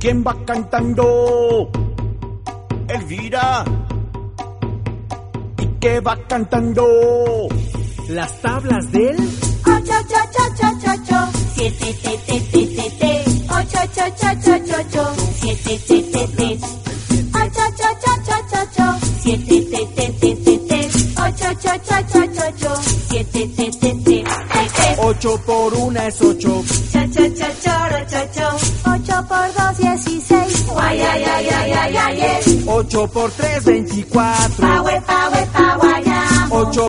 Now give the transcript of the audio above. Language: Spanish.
¿Quién va cantando? Elvira. ¿Y qué va cantando? Las tablas del 8, 7, 8, 7, 7, 8 por 1 es 8. 8 por 2, 16. 8 por 3, 24. 8